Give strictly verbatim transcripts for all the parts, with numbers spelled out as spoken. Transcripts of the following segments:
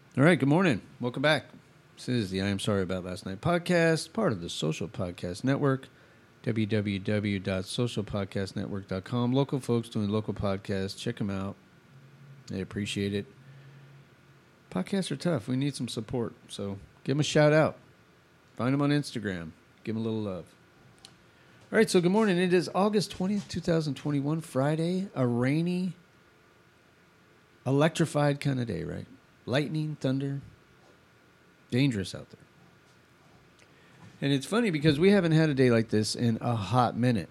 All right, good morning. Welcome back. This is the I Am Sorry About Last Night podcast, part of the Social Podcast Network, w w w dot social podcast network dot com. Local folks doing local podcasts. Check them out. They appreciate it. Podcasts are tough. We need some support, so give them a shout out. Find them on Instagram. Give them a little love. All right, so good morning. It is August twentieth, twenty twenty-one, Friday, a rainy, electrified kind of day, right? Lightning, thunder, dangerous out there. And it's funny because we haven't had a day like this in a hot minute.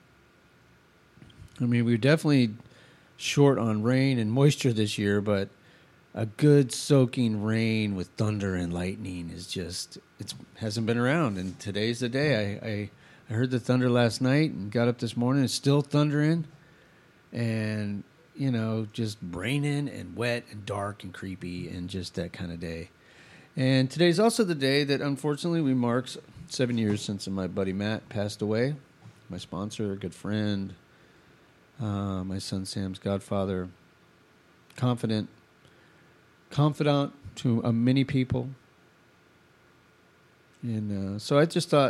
I mean, we're definitely short on rain and moisture this year, but a good soaking rain with thunder and lightning is just, it hasn't been around. And today's the day. I, I, I heard the thunder last night and got up this morning. It's still thundering. And you know, just raining and wet and dark and creepy and just that kind of day. And today's also the day that, unfortunately, we mark seven years since my buddy Matt passed away. My sponsor, a good friend, uh, my son Sam's godfather, confident, confidant to uh, many people. And uh, so I just thought,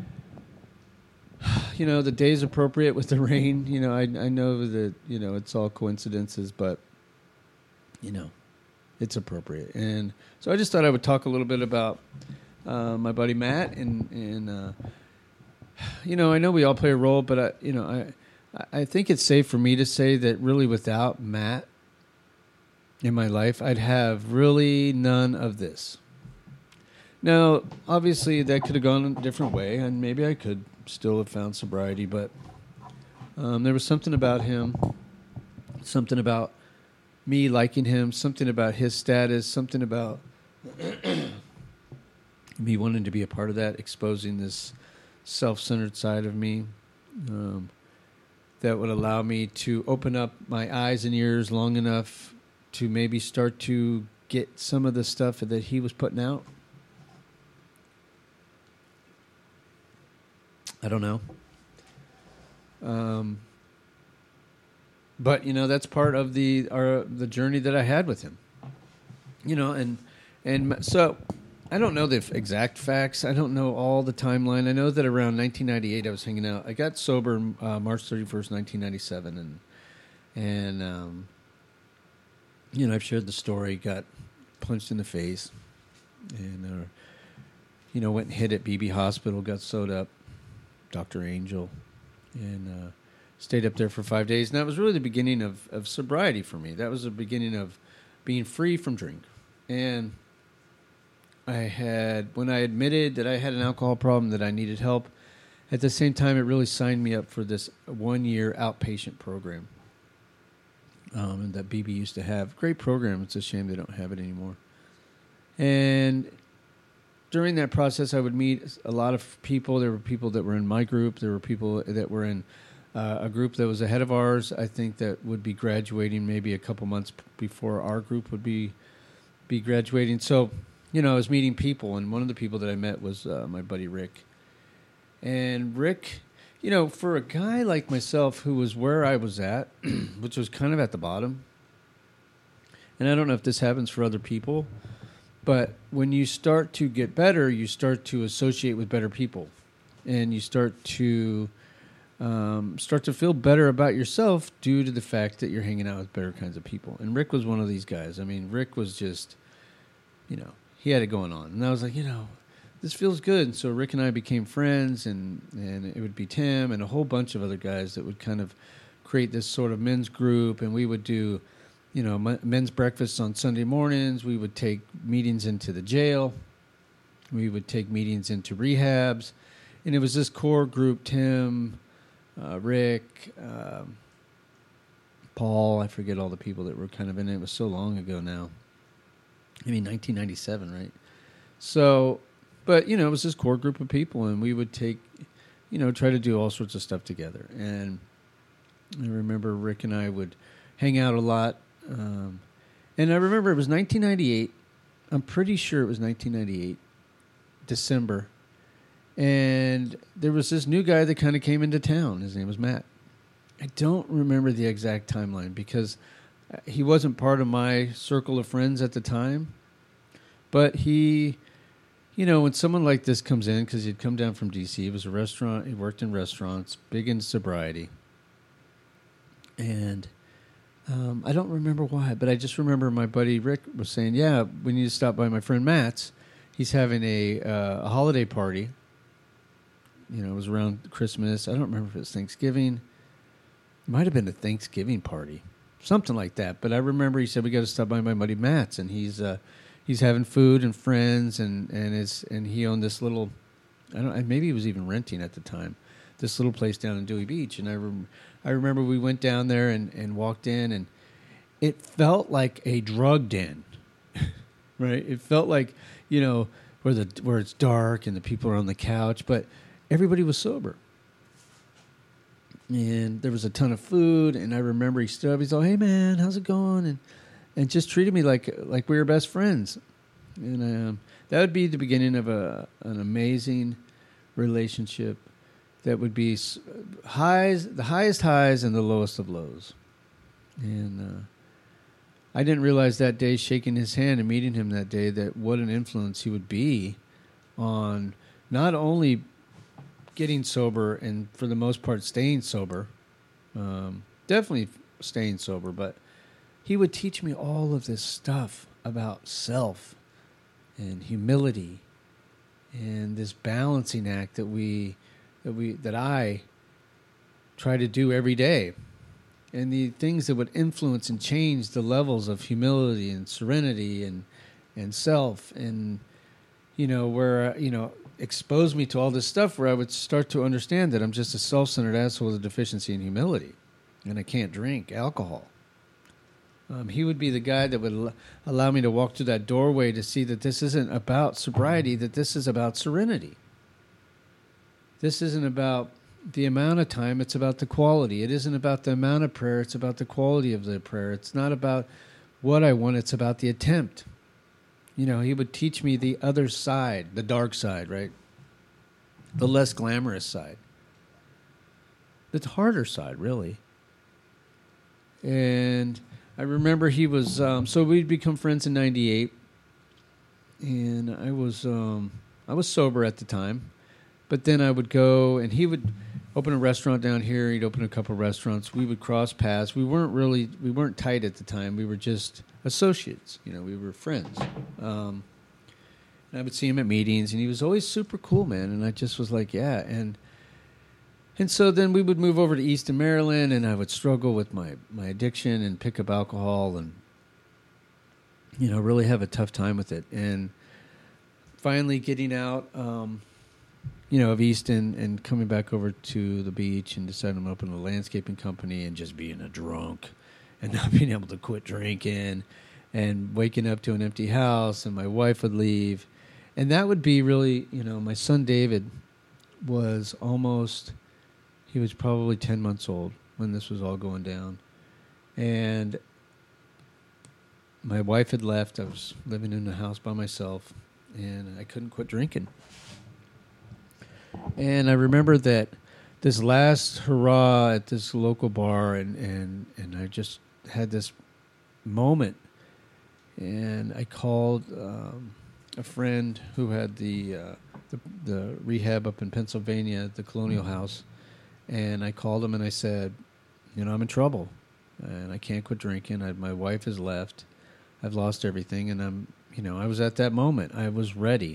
you know, the day's appropriate with the rain. You know, I I know that, you know, it's all coincidences, but, you know, it's appropriate. And so I just thought I would talk a little bit about uh, my buddy Matt. And, and uh, you know, I know we all play a role, but, I, you know, I, I think it's safe for me to say that really without Matt in my life, I'd have really none of this. Now, obviously, that could have gone a different way, and maybe I could still have found sobriety, but um, there was something about him, something about me liking him, something about his status, something about me wanting to be a part of that, exposing this self-centered side of me um, that would allow me to open up my eyes and ears long enough to maybe start to get some of the stuff that he was putting out. I don't know. Um, but, you know, that's part of the our, the journey that I had with him. You know, and and so I don't know the exact facts. I don't know all the timeline. I know that around nineteen ninety-eight I was hanging out. I got sober uh, March thirty-first, nineteen ninety-seven. And, and um, you know, I've shared the story, got punched in the face. And, uh, you know, went and hid at B B Hospital, got sewed up. Doctor Angel, and uh, stayed up there for five days. And that was really the beginning of, of sobriety for me. That was the beginning of being free from drink. And I had, when I admitted that I had an alcohol problem, that I needed help, at the same time, it really signed me up for this one-year outpatient program um, that B B used to have. Great program. It's a shame they don't have it anymore. And during that process, I would meet a lot of people. There were people that were in my group. There were people that were in uh, a group that was ahead of ours. I think that would be graduating maybe a couple months p- before our group would be be graduating. So, you know, I was meeting people, and one of the people that I met was uh, my buddy Rick. And Rick, you know, for a guy like myself who was where I was at, which was kind of at the bottom, and I don't know if this happens for other people, but when you start to get better, you start to associate with better people, and you start to um, start to feel better about yourself due to the fact that you're hanging out with better kinds of people. And Rick was one of these guys. I mean, Rick was just, you know, he had it going on. And I was like, you know, this feels good. And so Rick and I became friends, and, and it would be Tim and a whole bunch of other guys that would kind of create this sort of men's group, and we would do, you know, men's breakfasts on Sunday mornings. We would take meetings into the jail. We would take meetings into rehabs. And it was this core group, Tim, uh, Rick, um, Paul, I forget all the people that were kind of in it. It was so long ago now. I mean, nineteen ninety-seven, right? So, but, you know, it was this core group of people, and we would take, you know, try to do all sorts of stuff together. And I remember Rick and I would hang out a lot. Um, and I remember it was nineteen ninety-eight. I'm pretty sure it was nineteen ninety-eight, December. And there was this new guy that kind of came into town. His name was Matt. I don't remember the exact timeline because he wasn't part of my circle of friends at the time. But he, you know, when someone like this comes in, because he'd come down from D C, he was a restaurant, he worked in restaurants, big in sobriety. And um, I don't remember why, but I just remember my buddy Rick was saying, yeah, we need to stop by my friend Matt's. He's having a, uh, a holiday party. You know, it was around Christmas. I don't remember if it was Thanksgiving. It might have been a Thanksgiving party, something like that. But I remember he said we got to stop by my buddy Matt's, and he's uh, he's having food and friends, and and it's and he owned this little, I don't, maybe he was even renting at the time, this little place down in Dewey Beach. And I rem- I remember we went down there and, and walked in, and it felt like a drug den, right? It felt like, you know, where the where it's dark and the people are on the couch, but everybody was sober. And there was a ton of food, and I remember he stood up. He's like, "Hey, man, how's it going?" And and just treated me like like we were best friends. And um, that would be the beginning of a an amazing relationship that would be highs, the highest highs and the lowest of lows. And uh, I didn't realize that day, shaking his hand and meeting him that day, that what an influence he would be on not only getting sober and for the most part staying sober, um, definitely staying sober, but he would teach me all of this stuff about self and humility and this balancing act that we that we that I try to do every day, and the things that would influence and change the levels of humility and serenity and and self, and you know where you know exposed me to all this stuff where I would start to understand that I'm just a self-centered asshole with a deficiency in humility, and I can't drink alcohol. Um, he would be the guy that would al- allow me to walk through that doorway to see that this isn't about sobriety, that this is about serenity. This isn't about the amount of time, it's about the quality. It isn't about the amount of prayer, it's about the quality of the prayer. It's not about what I want, it's about the attempt. You know, he would teach me the other side, the dark side, right? The less glamorous side. The harder side, really. And I remember he was, um, so we'd become friends in ninety-eight. And I was, um, I was sober at the time. But then I would go, and he would open a restaurant down here. He'd open a couple restaurants. We would cross paths. We weren't really, we weren't tight at the time. We were just associates. You know, we were friends. Um, and I would see him at meetings, and he was always super cool, man. And I just was like, yeah. And and so then we would move over to Easton, Maryland, and I would struggle with my, my addiction and pick up alcohol and, you know, really have a tough time with it. And finally getting out, um, you know, of Easton and coming back over to the beach and deciding to open a landscaping company and just being a drunk and not being able to quit drinking and waking up to an empty house, and my wife would leave. And that would be really, you know, my son David was almost, he was probably ten months old when this was all going down. And my wife had left. I was living in the house by myself, and I couldn't quit drinking. And I remember that this last hurrah at this local bar, and, and, and I just had this moment, and I called um, a friend who had the, uh, the the rehab up in Pennsylvania, the Colonial House, and I called him and I said, you know, I'm in trouble, and I can't quit drinking. I, my wife has left. I've lost everything, and I'm, you know, I was at that moment. I was ready.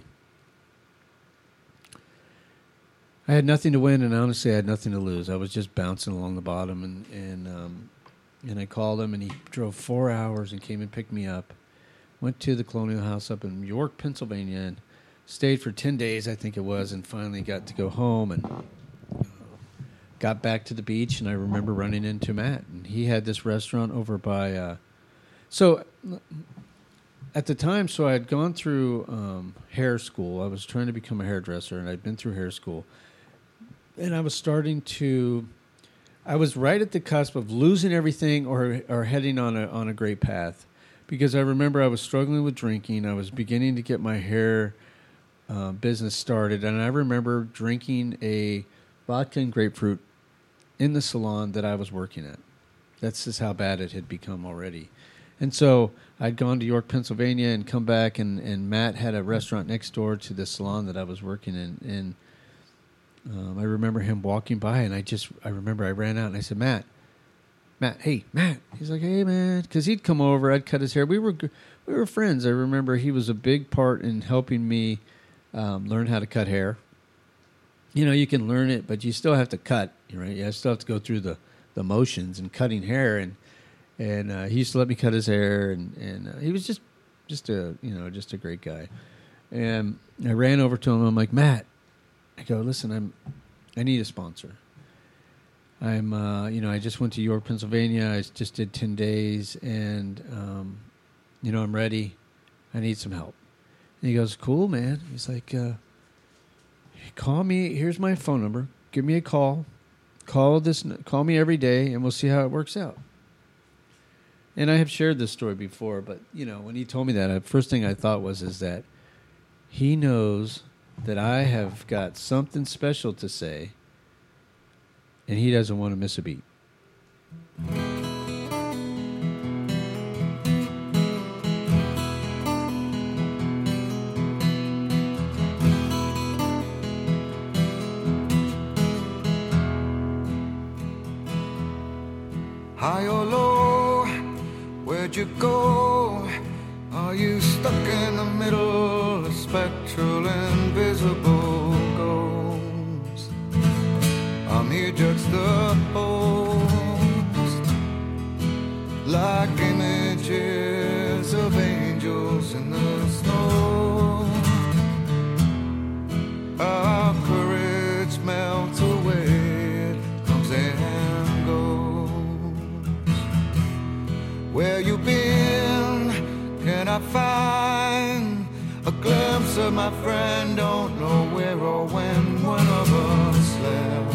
I had nothing to win, and honestly, I had nothing to lose. I was just bouncing along the bottom, and and um, and I called him, and he drove four hours and came and picked me up. Went to the Colonial House up in York, Pennsylvania, and stayed for ten days, I think it was, and finally got to go home and uh, got back to the beach. And I remember running into Matt, and he had this restaurant over by. Uh, so at the time, so I had gone through um, hair school. I was trying to become a hairdresser, and I'd been through hair school. And I was starting to, I was right at the cusp of losing everything or or heading on a on a great path, because I remember I was struggling with drinking. I was beginning to get my hair uh, business started, and I remember drinking a vodka and grapefruit in the salon that I was working at. That's just how bad it had become already. And so I'd gone to York, Pennsylvania, and come back, and, and Matt had a restaurant next door to the salon that I was working in. And um, I remember him walking by, and I just, I remember I ran out, and I said, Matt, Matt, hey, Matt. He's like, hey, man. Because he'd come over, I'd cut his hair. We were we were friends. I remember he was a big part in helping me um, learn how to cut hair. You know, you can learn it, but you still have to cut, right? You still have to go through the, the motions and cutting hair, and And uh, he used to let me cut his hair, and, and uh, he was just, just a, you know, just a great guy. And I ran over to him. I'm like, Matt, I go, listen, I'm, I need a sponsor. I'm, uh, you know, I just went to York, Pennsylvania. I just did ten days, and, um, you know, I'm ready. I need some help. And he goes, cool, man. He's like, uh, call me. Here's my phone number. Give me a call. Call this. Call me every day, and we'll see how it works out. And I have shared this story before, but, you know, when he told me that, the first thing I thought was is that he knows that I have got something special to say, and he doesn't want to miss a beat. High or low, where'd you go? Are you stuck in the middle of spectral invisible ghosts? I'm here juxtaposed like images of angels in the snow. Our courage melts away, it comes and goes. Where you been? Can I find a glimpse of my friend? Don't know where or when one of us left,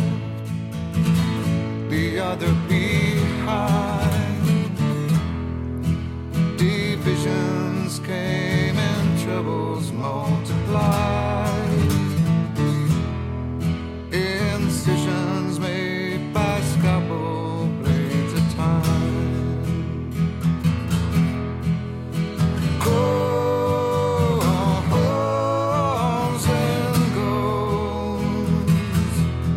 the other behind. Divisions came and troubles multiplied. Incisions made by scalpel blades of time. Comes and goes.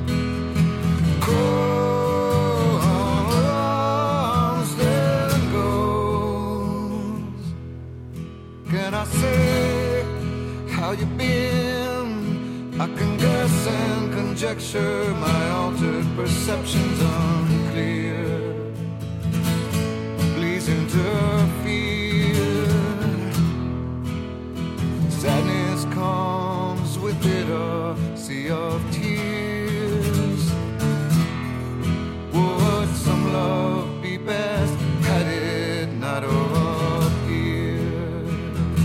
Comes and goes. Can I say how you been? I can guess and conjecture, my altered perceptions unclear. Please interfere. Sadness comes with it, a sea of tears. Would some love be best had it not appeared?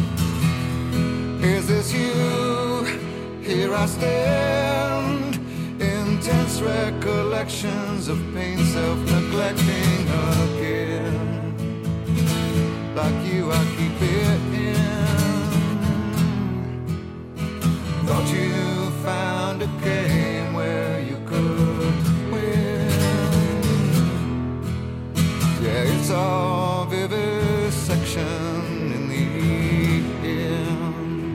Is this you? Here I stand, intense recollections of pain, self-neglecting again. Like you, I keep it in. Thought you found a game where you could win. Yeah, it's all vivisection in the end.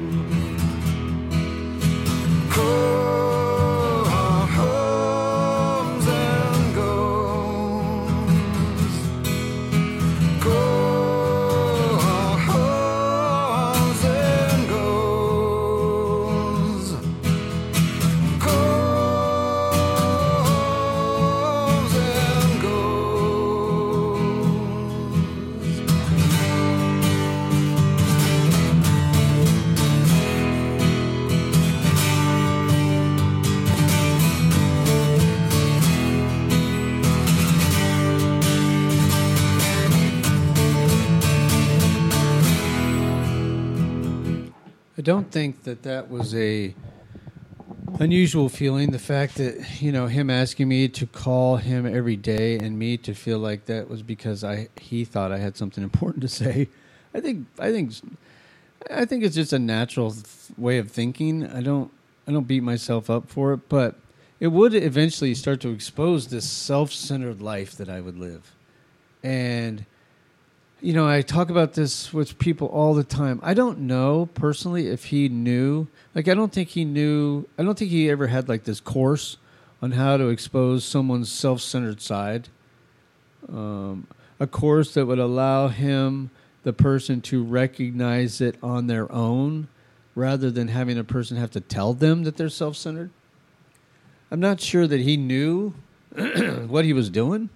Comes and goes. Comes and goes. Comes and goes. I don't think that that was a unusual feeling. The fact that, you know, him asking me to call him every day and me to feel like that was because I he thought I had something important to say. I think I think I think it's just a natural th- way of thinking. I don't I don't beat myself up for it, but it would eventually start to expose this self-centered life that I would live. And you know, I talk about this with people all the time. I don't know personally if he knew. Like, I don't think he knew. I don't think he ever had like this course on how to expose someone's self-centered side. Um, a course that would allow him, the person, to recognize it on their own rather than having a person have to tell them that they're self-centered. I'm not sure that he knew what he was doing.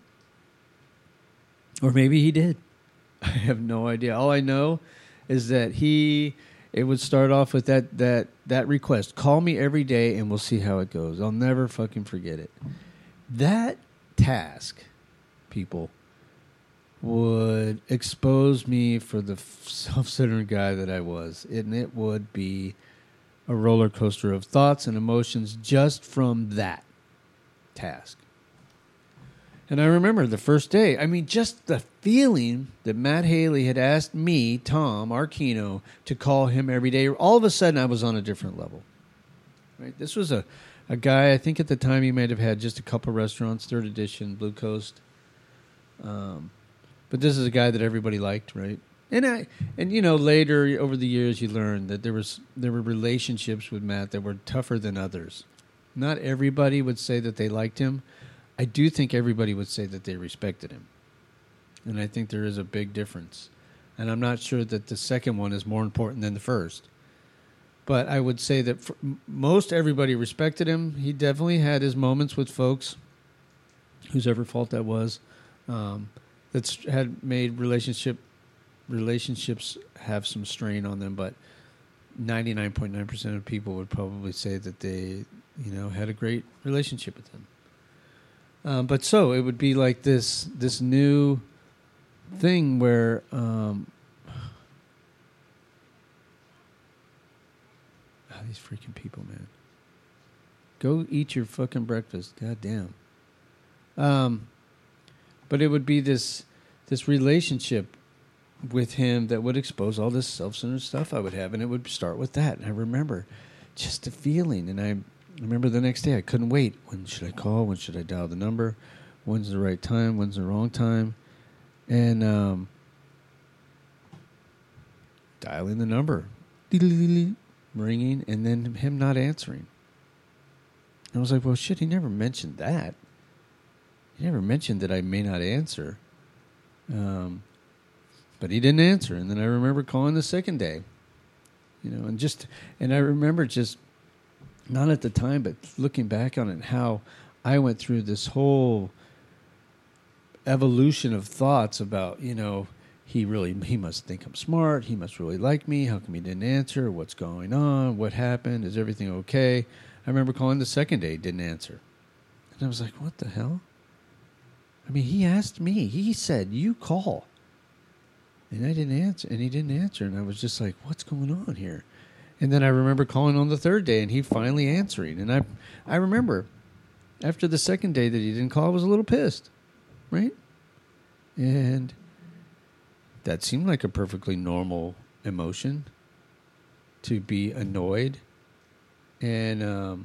Or maybe he did. I have no idea. All I know is that he, it would start off with that that that request. Call me every day and we'll see how it goes. I'll never fucking forget it. That task, people, would expose me for the self-centered guy that I was. And it would be a roller coaster of thoughts and emotions just from that task. And I remember the first day, I mean, just the feeling that Matt Haley had asked me, Tom Arquino, to call him every day. All of a sudden, I was on a different level. Right? This was a, a guy, I think at the time he might have had just a couple restaurants, Third Edition, Blue Coast. Um, but this is a guy that everybody liked, right? And, I, and you know, later, over the years, you learned that there was there were relationships with Matt that were tougher than others. Not everybody would say that they liked him. I do think everybody would say that they respected him. And I think there is a big difference. And I'm not sure that the second one is more important than the first. But I would say that for most everybody respected him. He definitely had his moments with folks, whose ever fault that was, um, that had made relationship relationships have some strain on them. But ninety-nine point nine percent of people would probably say that they, you know, had a great relationship with him. Um, but so it would be like this this new thing where um, oh, these freaking people, man. Go eat your fucking breakfast. God damn. Um, but it would be this this relationship with him that would expose all this self-centered stuff I would have, and it would start with that. And I remember just the feeling, and I I remember the next day, I couldn't wait. When should I call? When should I dial the number? When's the right time? When's the wrong time? And um, dialing the number, ringing, and then him not answering. I was like, well, shit, he never mentioned that. He never mentioned that I may not answer. Um, but he didn't answer. And then I remember calling the second day. You know, and just, and I remember just, not at the time, but looking back on it, how I went through this whole evolution of thoughts about, you know, he really, he must think I'm smart. He must really like me. How come he didn't answer? What's going on? What happened? Is everything okay? I remember calling the second day, didn't answer. And I was like, what the hell? I mean, he asked me. He said, you call. And I didn't answer. And he didn't answer. And I was just like, what's going on here? And then I remember calling on the third day, and he finally answering. And I I remember after the second day that he didn't call, I was a little pissed, right? And that seemed like a perfectly normal emotion, to be annoyed. And um,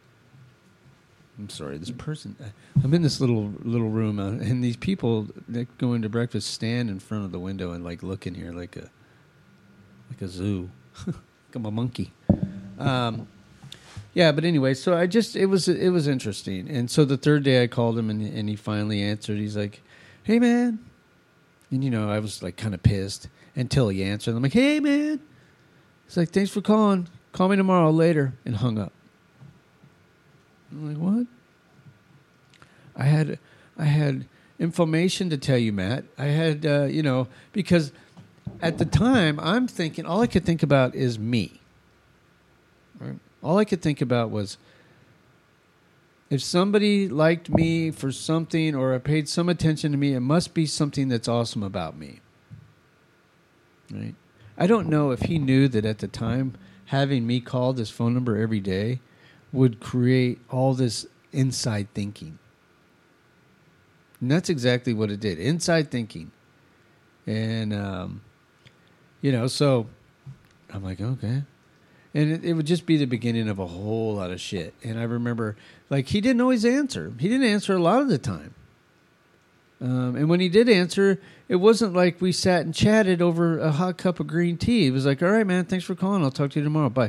I'm sorry, this person, I'm in this little little room, uh, and these people that go into breakfast stand in front of the window and like look in here like a like a zoo. I'm a monkey. Um, yeah, but anyway, so I just, it was, it was interesting. And so the third day I called him, and, and he finally answered. He's like, hey, man. And, you know, I was like kind of pissed until he answered. I'm like, hey, man. He's like, thanks for calling. Call me tomorrow later. And hung up. I'm like, what? I had, I had information to tell you, Matt. I had, uh, you know, because at the time, I'm thinking, all I could think about is me. Right? All I could think about was, if somebody liked me for something or paid some attention to me, it must be something that's awesome about me. Right? I don't know if he knew that at the time, having me call this phone number every day would create all this inside thinking. And that's exactly what it did. Inside thinking. And, um... You know, so I'm like, okay. And it, it would just be the beginning of a whole lot of shit. And I remember, like, he didn't always answer. He didn't answer a lot of the time. Um, and when he did answer, it wasn't like we sat and chatted over a hot cup of green tea. It was like, all right, man, thanks for calling. I'll talk to you tomorrow. Bye.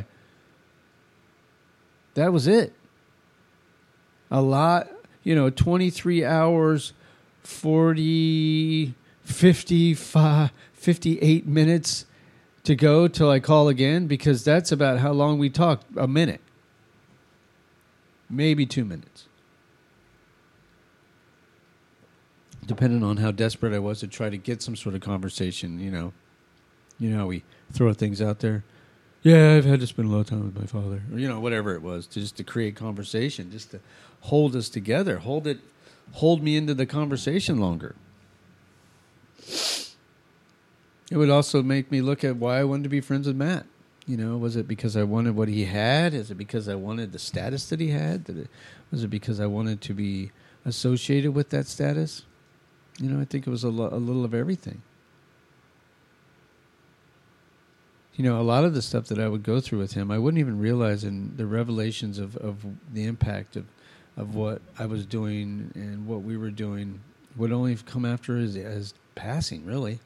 That was it. A lot, you know, twenty-three hours, forty, fifty-five, fifty-eight minutes to go till I call again, because that's about how long we talked, a minute. Maybe two minutes. Depending on how desperate I was to try to get some sort of conversation, you know. You know how we throw things out there. Yeah, I've had to spend a lot of time with my father. Or, you know, whatever it was, to just to create conversation, just to hold us together, hold it, hold me into the conversation longer. It would also make me look at why I wanted to be friends with Matt. You know, was it because I wanted what he had? Is it because I wanted the status that he had? Did it, was it because I wanted to be associated with that status? You know, I think it was a, lo- a little of everything. You know, a lot of the stuff that I would go through with him, I wouldn't even realize in the revelations of, of the impact of, of what I was doing and what we were doing would only come after his, his passing, really.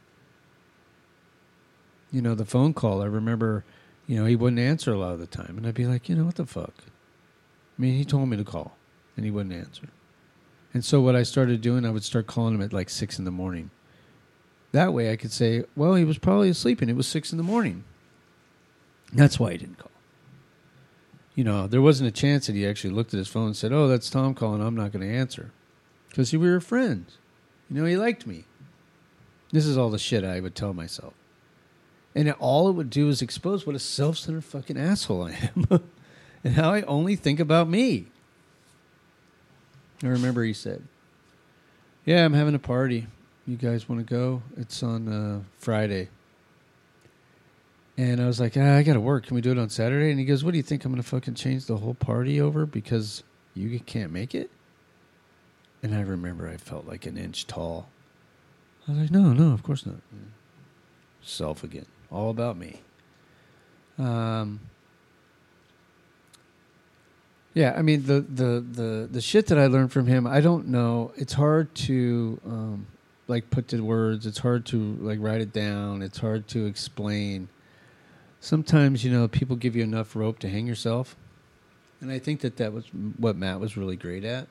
You know, the phone call, I remember, you know, he wouldn't answer a lot of the time. And I'd be like, you know, what the fuck? I mean, he told me to call, and he wouldn't answer. And so what I started doing, I would start calling him at like six in the morning. That way I could say, well, he was probably asleep, and it was six in the morning. That's why he didn't call. You know, there wasn't a chance that he actually looked at his phone and said, oh, that's Tom calling, I'm not going to answer. Because we were friends. You know, he liked me. This is all the shit I would tell myself. And it, all it would do is expose what a self-centered fucking asshole I am. And how I only think about me. I remember he said, yeah, I'm having a party. You guys want to go? It's on uh, Friday. And I was like, ah, I got to work. Can we do it on Saturday? And he goes, what do you think? I'm going to fucking change the whole party over because you can't make it? And I remember I felt like an inch tall. I was like, no, no, of course not. Self again. All about me. Um, yeah, I mean, the, the, the, the shit that I learned from him, I don't know. It's hard to, um, like, put to words. It's hard to, like, write it down. It's hard to explain. Sometimes, you know, people give you enough rope to hang yourself. And I think that that was what Matt was really great at.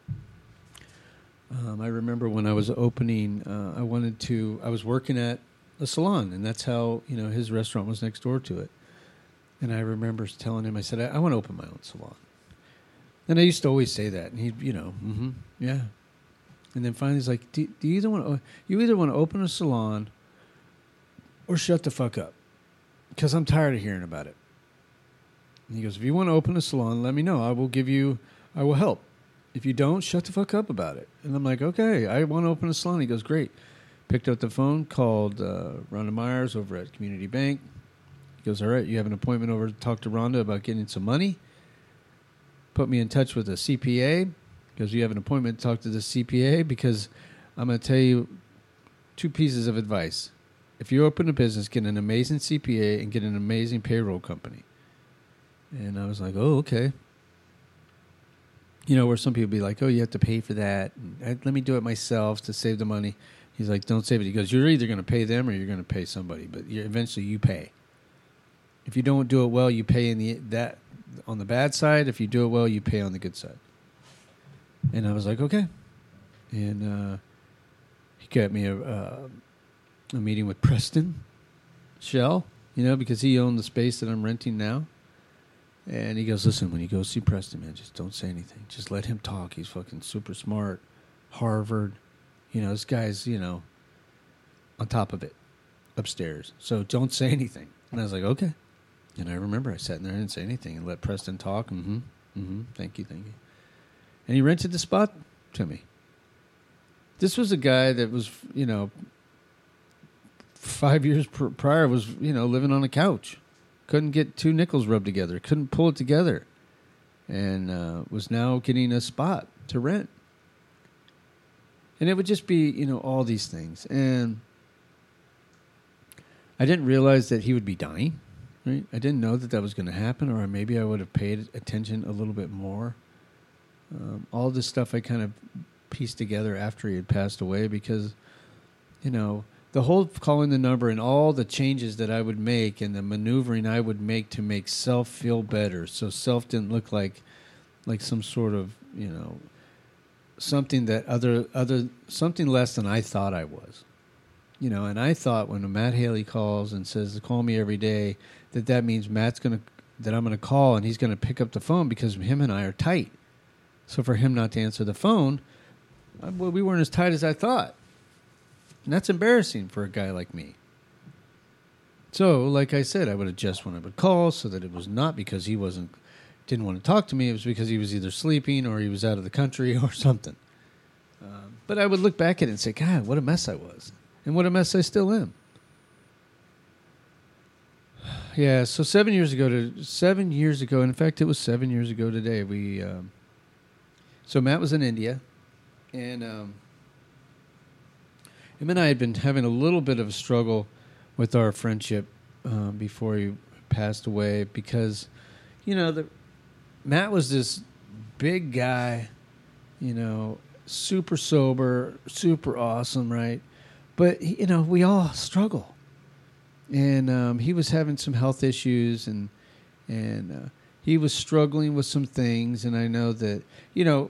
Um, I remember when I was opening, uh, I wanted to, I was working at a salon, and that's how, you know, his restaurant was next door to it. And I remember telling him, I said, I, I want to open my own salon. And I used to always say that. And he, you know, mm-hmm, yeah. And then finally he's like, do, do you either want to, you either want to open a salon or shut the fuck up? Because I'm tired of hearing about it. And he goes, if you want to open a salon, let me know. I will give you, I will help. If you don't, shut the fuck up about it. And I'm like, okay, I want to open a salon. He goes, great. Picked up the phone, called uh, Rhonda Myers over at Community Bank. He goes, all right, you have an appointment over to talk to Rhonda about getting some money. Put me in touch with a C P A. He goes, you have an appointment to talk to the C P A because I'm going to tell you two pieces of advice. If you open a business, get an amazing C P A and get an amazing payroll company. And I was like, oh, okay. You know, where some people be like, oh, you have to pay for that. And let me do it myself to save the money. He's like, don't save it. He goes, you're either going to pay them or you're going to pay somebody, but you're, eventually you pay. If you don't do it well, you pay in the that on the bad side. If you do it well, you pay on the good side. And I was like, okay. And uh, he got me a, uh, a meeting with Preston Shell, you know, because he owned the space that I'm renting now. And he goes, listen, when you go see Preston, man, just don't say anything. Just let him talk. He's fucking super smart. Harvard. You know, this guy's, you know, on top of it, upstairs. So don't say anything. And I was like, okay. And I remember I sat in there and didn't say anything and let Preston talk. Mm-hmm. Mm-hmm. Thank you, thank you. And he rented the spot to me. This was a guy that was, you know, five years pr- prior was, you know, living on a couch. Couldn't get two nickels rubbed together. Couldn't pull it together. And uh, was now getting a spot to rent. And it would just be, you know, all these things. And I didn't realize that he would be dying, right? I didn't know that that was going to happen, or maybe I would have paid attention a little bit more. Um, all this stuff I kind of pieced together after he had passed away because, you know, the whole calling the number and all the changes that I would make and the maneuvering I would make to make self feel better, so self didn't look like like some sort of, you know, something that other other something less than I thought I was. You know, and I thought when Matt Haley calls and says call me every day, that that means Matt's going to that I'm going to call and he's going to pick up the phone because him and I are tight. So for him not to answer the phone, well, we weren't as tight as I thought. And that's embarrassing for a guy like me. So, like I said, I would adjust when I would call so that it was not because he wasn't didn't want to talk to me. It was because he was either sleeping or he was out of the country or something. Um, but I would look back at it and say, God, what a mess I was. And what a mess I still am. Yeah, so seven years ago, to seven years ago, in fact, it was seven years ago today, we, um, so Matt was in India, and um, him and I had been having a little bit of a struggle with our friendship uh, before he passed away because, you know, the, Matt was this big guy, you know, super sober, super awesome, right? But, you know, we all struggle. And um, he was having some health issues, and and uh, he was struggling with some things. And I know that, you know,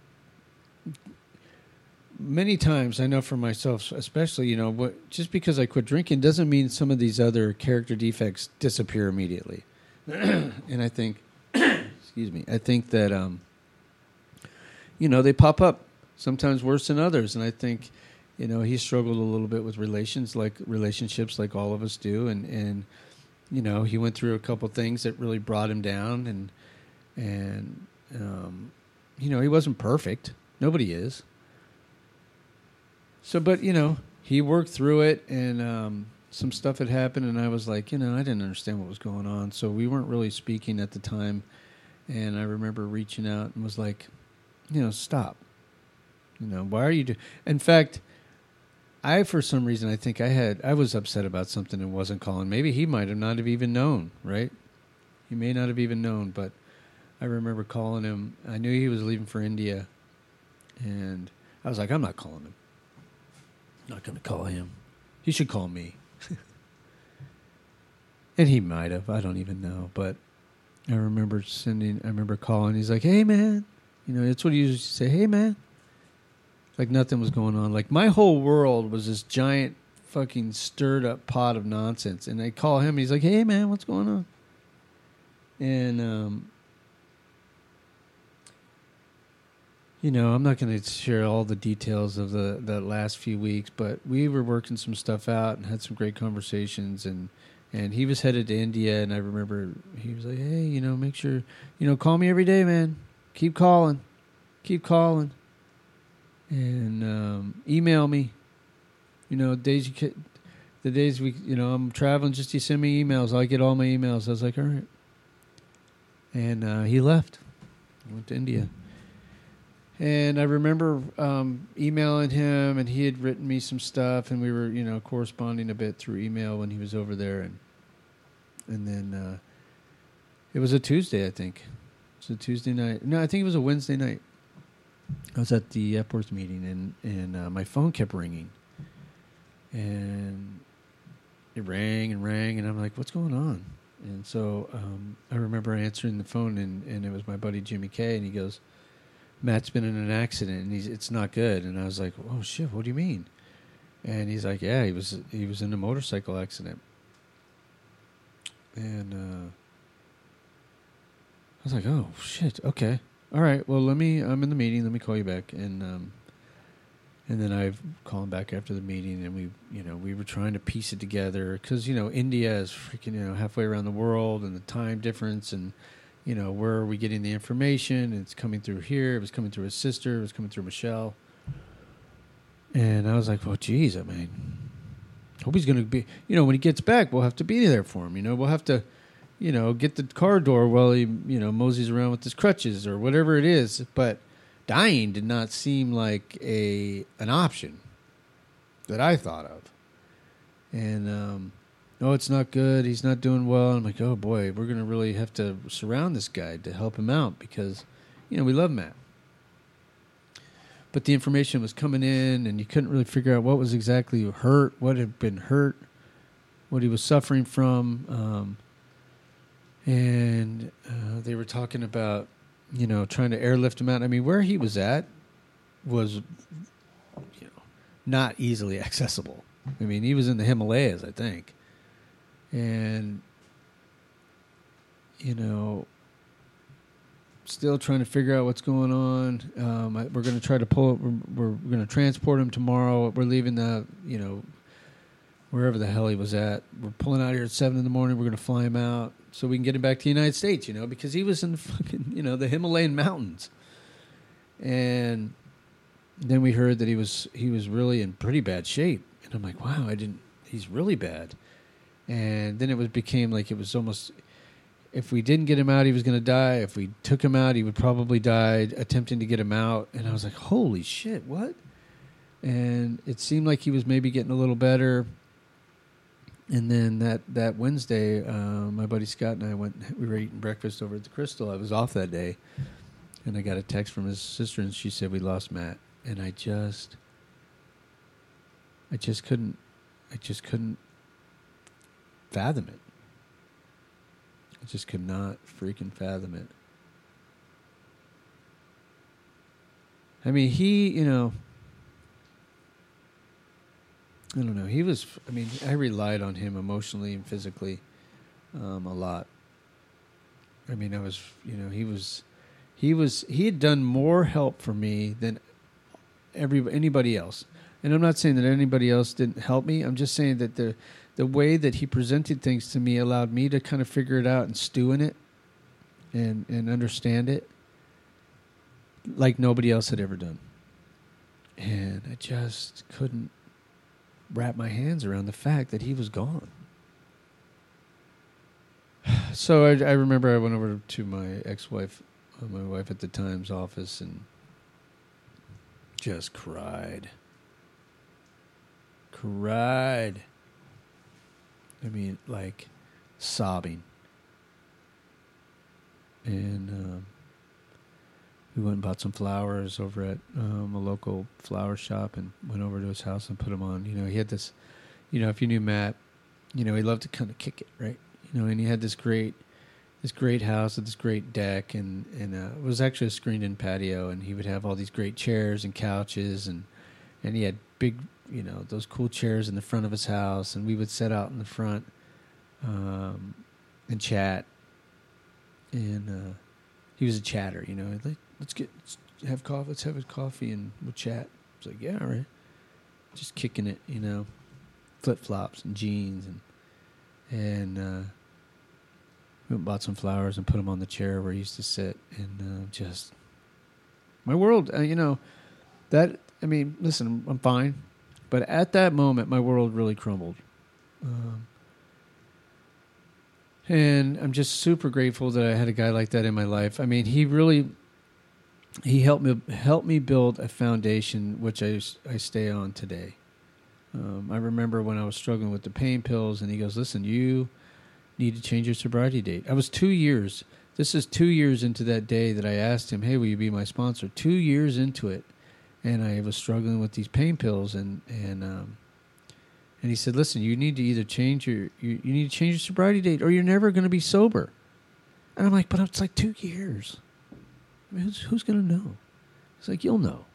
many times I know for myself, especially, you know, what, just because I quit drinking doesn't mean some of these other character defects disappear immediately. And I think, excuse me, I think that, um, you know, they pop up sometimes worse than others. And I think, you know, he struggled a little bit with relations, like relationships, like all of us do, and, and you know, he went through a couple things that really brought him down, and and um, you know, he wasn't perfect. Nobody is. So, but you know, he worked through it, and um, some stuff had happened, and I was like, you know, I didn't understand what was going on, so we weren't really speaking at the time, and I remember reaching out and was like, you know, stop. You know, why are you doing? In fact, I, for some reason, I think I had, I was upset about something and wasn't calling. Maybe he might have not have even known, right? He may not have even known, but I remember calling him. I knew he was leaving for India, and I was like, I'm not calling him. I'm not going to call him. He should call me. And he might have. I don't even know, but I remember sending, I remember calling. He's like, hey, man. You know, that's what he used to say, hey, man. Like nothing was going on. Like my whole world was this giant fucking stirred up pot of nonsense. And I call him and he's like, hey man, what's going on? And, um, you know, I'm not going to share all the details of the, the last few weeks, but we were working some stuff out and had some great conversations, and, and he was headed to India. And I remember he was like, hey, you know, make sure, you know, call me every day, man. Keep calling, keep calling. And um, email me, you know, days you can, the days we, you know, I'm traveling, just you send me emails. I get all my emails. I was like, all right. And uh, he left. I went to India. And I remember um, emailing him, and he had written me some stuff, and we were, you know, corresponding a bit through email when he was over there. And and then uh, it was a Tuesday, I think. It was a Tuesday night. No, I think it was a Wednesday night. I was at the Epworth meeting, and, and uh, my phone kept ringing. And it rang and rang, and I'm like, what's going on? And so um, I remember answering the phone, and, and it was my buddy Jimmy Kay, and he goes, Matt's been in an accident, and he's, it's not good. And I was like, oh, shit, what do you mean? And he's like, yeah, he was he was in a motorcycle accident. And uh, I was like, oh, shit, okay. All right, well, let me, I'm in the meeting, let me call you back. And um, and then I called him back after the meeting, and we, you know, we were trying to piece it together because, you know, India is freaking, you know, halfway around the world, and the time difference, and, you know, where are we getting the information? It's coming through here. It was coming through his sister. It was coming through Michelle. And I was like, well, geez, I mean, hope he's going to be, you know, when he gets back, we'll have to be there for him. You know, we'll have to, you know, get the car door while he, you know, moseys around with his crutches or whatever it is. But dying did not seem like a an option that I thought of. And, um, no, it's not good. He's not doing well. I'm like, oh, boy, we're going to really have to surround this guy to help him out because, you know, we love Matt. but the information was coming in, and you couldn't really figure out what was exactly hurt, what had been hurt, what he was suffering from. Um, and uh, they were talking about, you know, trying to airlift him out. I mean, where he was at was, you know, not easily accessible. I mean, he was in the Himalayas, I think. And, you know, still trying to figure out what's going on. Um, I, we're going to try to pull it. We're, we're going to transport him tomorrow. We're leaving the, you know, wherever the hell he was at. We're pulling out here at seven in the morning. We're going to fly him out so we can get him back to the United States, you know, because he was in the fucking, you know, the Himalayan mountains. And then we heard that he was, he was really in pretty bad shape. And I'm like, wow, I didn't, he's really bad. And then it was became like it was almost, if we didn't get him out, he was going to die. If we took him out, he would probably die attempting to get him out. And I was like, holy shit, what? And it seemed like he was maybe getting a little better. And then that, that Wednesday, uh, my buddy Scott and I went, we were eating breakfast over at the Crystal. I was off that day. And I got a text from his sister, and she said, we lost Matt. And I just, I just couldn't, I just couldn't fathom it. I just could not freaking fathom it. I mean, he, you know, I don't know. He was, I mean, I relied on him emotionally and physically um, a lot. I mean, I was, you know, he was, he was, he had done more help for me than every anybody else. And I'm not saying that anybody else didn't help me. I'm just saying that the the way that he presented things to me allowed me to kind of figure it out and stew in it and, and understand it like nobody else had ever done. And I just couldn't wrap my hands around the fact that he was gone. So I, I remember I went over to my ex-wife, uh, my wife at the time's office, and just cried. Cried. I mean, like, sobbing. And um, we went and bought some flowers over at um, a local flower shop and went over to his house and put them on. You know, he had this, you know, if you knew Matt, you know, he loved to kind of kick it, right? You know, and he had this great, this great house with this great deck, and, and uh, it was actually a screened-in patio, and he would have all these great chairs and couches, and, and he had big, you know, those cool chairs in the front of his house, and we would sit out in the front um, and chat. And uh, he was a chatter, you know. Like, let's get let's have coffee. Let's have a coffee and we'll chat. It's like, yeah, all right. Just kicking it, you know, flip flops and jeans, and and uh, we went and bought some flowers and put them on the chair where he used to sit, and uh, just my world, uh, you know, that. I mean, listen, I'm fine. But at that moment, my world really crumbled. Um, and I'm just super grateful that I had a guy like that in my life. I mean, he really, he helped me helped me build a foundation which I, I stay on today. Um, I remember when I was struggling with the pain pills, and he goes, listen, you need to change your sobriety date. I was two years. This is two years into that day that I asked him, hey, will you be my sponsor? Two years into it. And I was struggling with these pain pills, and and um, and he said, "Listen, you need to either change your you, you need to change your sobriety date, or you're never going to be sober." And I'm like, "But it's like two years. I mean, who's who's going to know?" He's like, "You'll know."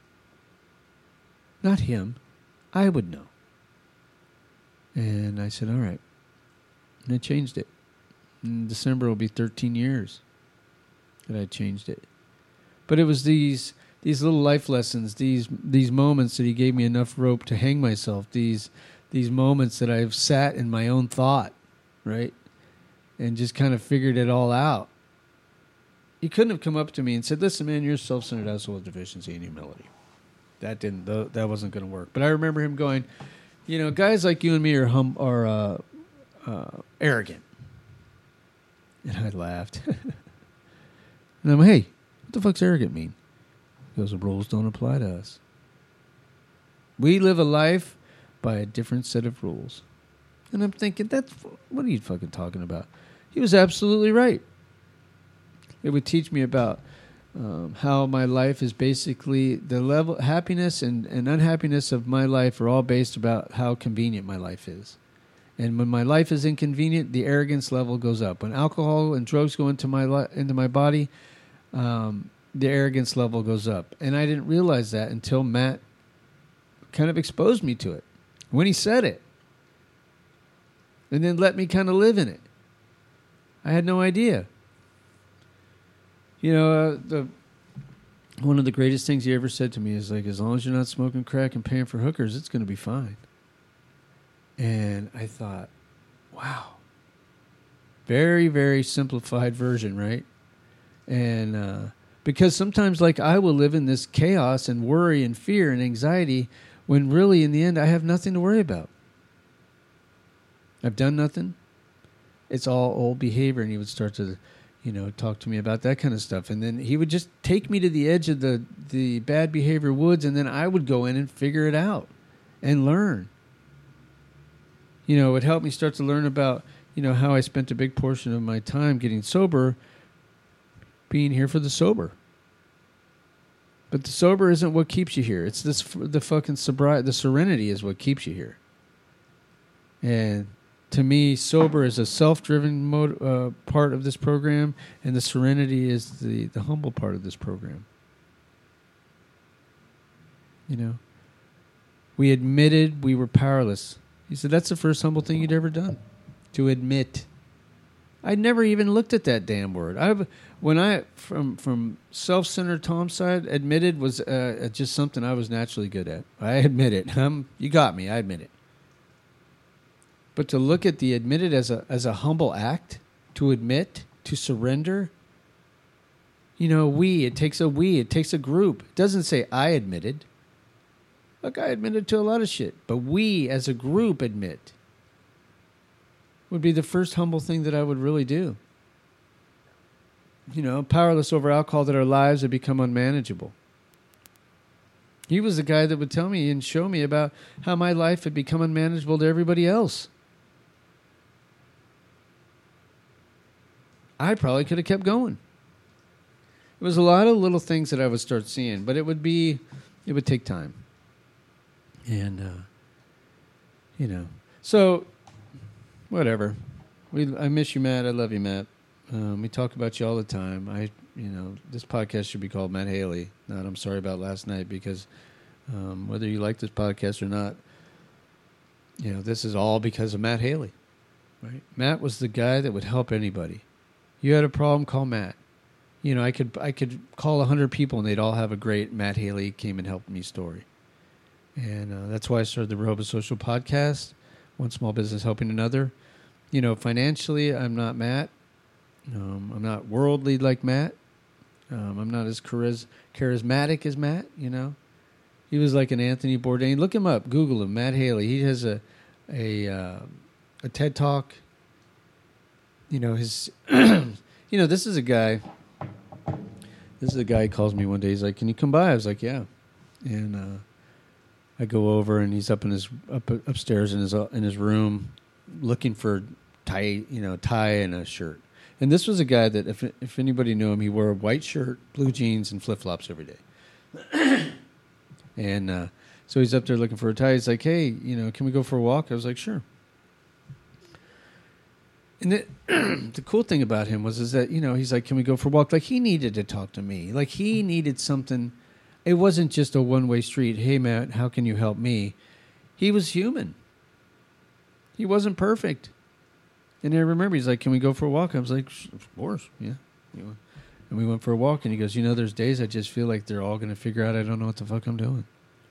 Not him, I would know. And I said, "All right," and I changed it. In December will be thirteen years that I changed it. But it was these. These little life lessons, these these moments that he gave me enough rope to hang myself, these these moments that I've sat in my own thought, right, and just kind of figured it all out. He couldn't have come up to me and said, listen, man, you're self-centered asshole with deficiency in humility. That didn't, that wasn't going to work. But I remember him going, you know, guys like you and me are, hum, are uh, uh, arrogant. And I laughed. And I'm like, hey, what the fuck's arrogant mean? Because the rules don't apply to us. We live a life by a different set of rules. And I'm thinking, that's what are you fucking talking about? He was absolutely right. It would teach me about um, how my life is basically the level happiness and, and unhappiness of my life are all based about how convenient my life is. And when my life is inconvenient, the arrogance level goes up. When alcohol and drugs go into my li- into my body, um, the arrogance level goes up. And I didn't realize that until Matt kind of exposed me to it when he said it, and then let me kind of live in it. I had no idea. You know, uh, the one of the greatest things he ever said to me is like, as long as you're not smoking crack and paying for hookers, it's going to be fine. And I thought, wow. Very, very simplified version, right? And uh, because sometimes, like, I will live in this chaos and worry and fear and anxiety when really, in the end, I have nothing to worry about. I've done nothing. It's all old behavior. And he would start to, you know, talk to me about that kind of stuff. And then he would just take me to the edge of the, the bad behavior woods, and then I would go in and figure it out and learn. You know, it would help me start to learn about, you know, how I spent a big portion of my time getting sober, being here for the sober. But the sober isn't what keeps you here. It's this the fucking sobriety, the serenity is what keeps you here. And to me, sober is a self-driven mode, uh, part of this program, and the serenity is the, the humble part of this program. You know, we admitted we were powerless. He said, that's the first humble thing you'd ever done, to admit. I'd never even looked at that damn word. I've when I from from self-centered Tom's side, admitted was uh, just something I was naturally good at. I admit it. Um, you got me. I admit it. But to look at the admitted as a as a humble act, to admit, to surrender. You know, we. It takes a we. It takes a group. It doesn't say I admitted. Look, I admitted to a lot of shit, but we as a group admit would be the first humble thing that I would really do. You know, powerless over alcohol, that our lives had become unmanageable. He was the guy that would tell me and show me about how my life had become unmanageable to everybody else. I probably could have kept going. It was a lot of little things that I would start seeing, but it would be, it would take time. And, uh, you know, so whatever. We, I miss you, Matt. I love you, Matt. Um, we talk about you all the time. I, you know, this podcast should be called Matt Haley, not I'm Sorry About Last Night, because um, whether you like this podcast or not, you know, this is all because of Matt Haley, right? Matt was the guy that would help anybody. You had a problem, call Matt. You know, I could I could call a hundred people and they'd all have a great Matt Haley came and helped me story. And uh, that's why I started the Rehoboth Social Podcast, one small business helping another. You know, financially, I'm not Matt. Um, I'm not worldly like Matt. Um, I'm not as chariz- charismatic as Matt, you know. He was like an Anthony Bourdain. Look him up. Google him, Matt Haley. He has a a, uh, a TED Talk. You know, his... you know, this is a guy... This is a guy who calls me one day. He's like, can you come by? I was like, yeah. And... uh I go over and he's up in his up upstairs in his in his room, looking for tie, you know, tie and a shirt. And this was a guy that, if if anybody knew him, he wore a white shirt, blue jeans, and flip flops every day. and uh, so he's up there looking for a tie. He's like, "Hey, you know, can we go for a walk?" I was like, "Sure." And the, the cool thing about him was is that, you know, he's like, "Can we go for a walk?" Like, he needed to talk to me. Like, he needed something. It wasn't just a one-way street. Hey, Matt, how can you help me? He was human. He wasn't perfect. And I remember he's like, can we go for a walk? I was like, of course, yeah. And we went for a walk, and he goes, you know, there's days I just feel like they're all going to figure out I don't know what the fuck I'm doing.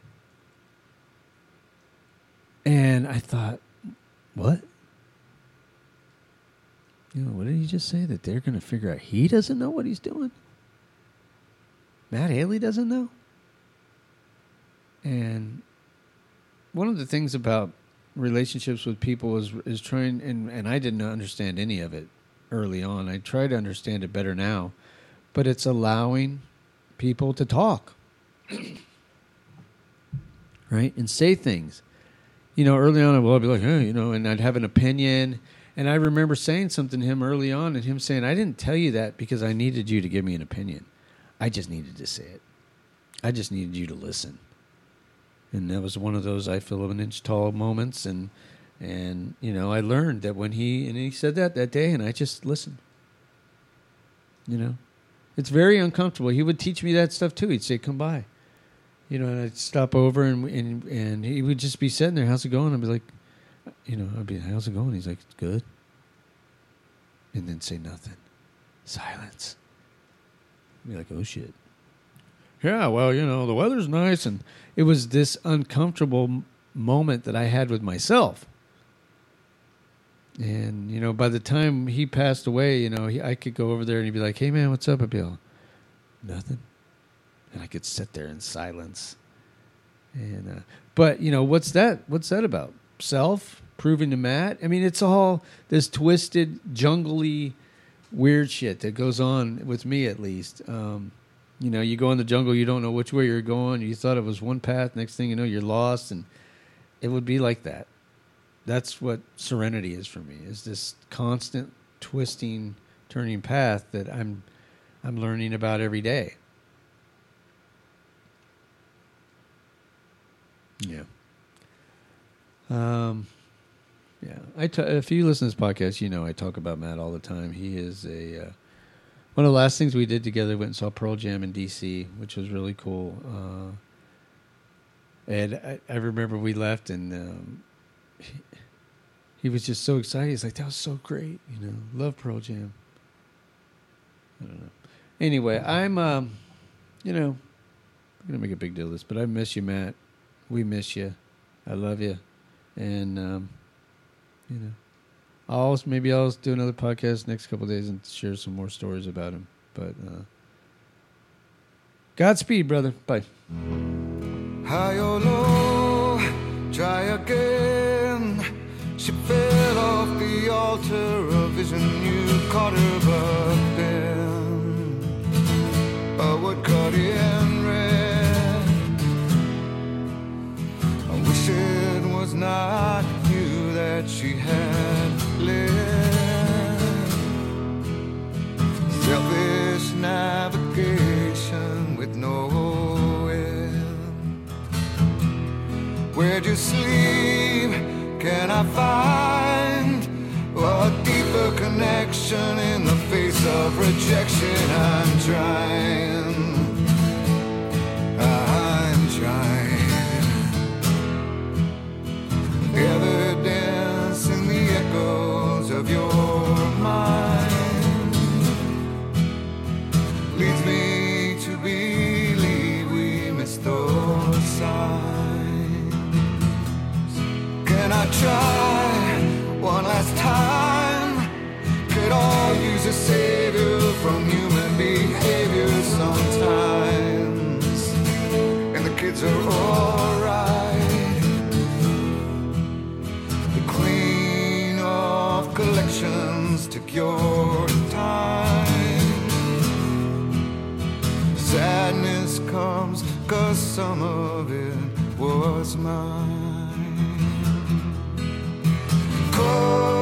And I thought, what? You know, what did he just say? That they're going to figure out he doesn't know what he's doing? Matt Haley doesn't know? And one of the things about relationships with people is is trying, and, and I didn't understand any of it early on. I try to understand it better now. But it's allowing people to talk. Right? And say things. You know, early on, I'd be like, hey, you know, and I'd have an opinion. And I remember saying something to him early on, and him saying, I didn't tell you that because I needed you to give me an opinion. I just needed to say it. I just needed you to listen. And that was one of those I feel an inch tall moments. And, and you know, I learned that when he, and he said that that day, and I just listened. You know, it's very uncomfortable. He would teach me that stuff too. He'd say, come by. You know, and I'd stop over, and and, and he would just be sitting there. How's it going? I'd be like, you know, I'd be, how's it going? He's like, good. And then say nothing. Silence. I'd be like, oh, shit. Yeah, well, you know, the weather's nice. And it was this uncomfortable m- moment that I had with myself. And, you know, by the time he passed away, you know, he, I could go over there and he'd be like, hey, man, what's up? I'd be all, nothing. And I could sit there in silence. And, uh, but, you know, what's that? What's that about? Self? Proving to Matt? I mean, it's all this twisted, jungly, weird shit that goes on with me, at least. Um, you know, you go in the jungle, you don't know which way you're going. You thought it was one path. Next thing you know, you're lost. And it would be like that. That's what serenity is for me, is this constant twisting, turning path that I'm I'm learning about every day. Yeah. Um... Yeah, I t- if you listen to this podcast, you know I talk about Matt all the time. He is a uh, one of the last things we did together. Went and saw Pearl Jam in D C, which was really cool. Uh, and I, I remember we left, and um, he, he was just so excited. He's like, "That was so great!" You know, love Pearl Jam. I don't know. Anyway, I'm, um, you know, I'm gonna make a big deal of this, but I miss you, Matt. We miss you. I love you, and. Um, You know, I'll maybe I'll do another podcast next couple of days and share some more stories about him. But uh, Godspeed, brother. Bye. High or low, try again. She fell off the altar of vision. You caught her back then. I would cut in red. I wish it was not that she had left. Selfish navigation with no end. Where'd you sleep? Can I find a deeper connection in the face of rejection? I'm trying. I'm trying. Evidence in the echoes of your mind leads me to believe we missed those signs. Can I try one last time? Could all use a savior from human behavior sometimes. And the kids are alright. Collections took your time. Sadness comes 'cause some of it was mine. Cold